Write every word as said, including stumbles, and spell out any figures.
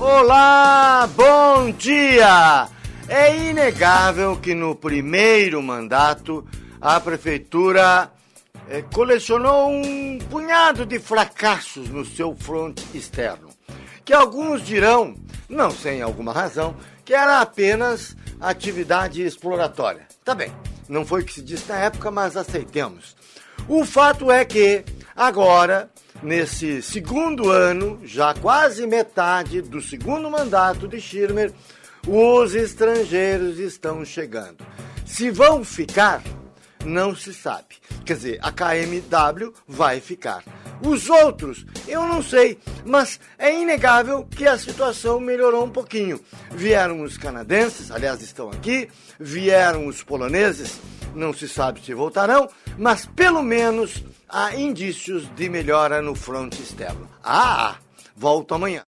Olá, bom dia! É inegável que no primeiro mandato a prefeitura eh, colecionou um punhado de fracassos no seu fronte externo, que alguns dirão, não sem alguma razão, que era apenas atividade exploratória. Tá bem, não foi o que se disse na época, mas aceitemos. O fato é que agora, nesse segundo ano, já quase metade do segundo mandato de Schirmer, os estrangeiros estão chegando. Se vão ficar, não se sabe. Quer dizer, a K M W vai ficar. Os outros, eu não sei, mas é inegável que a situação melhorou um pouquinho. Vieram os canadenses, aliás, estão aqui, vieram os poloneses, não se sabe se voltarão, mas pelo menos há indícios de melhora no fronte externo. Ah, volto amanhã.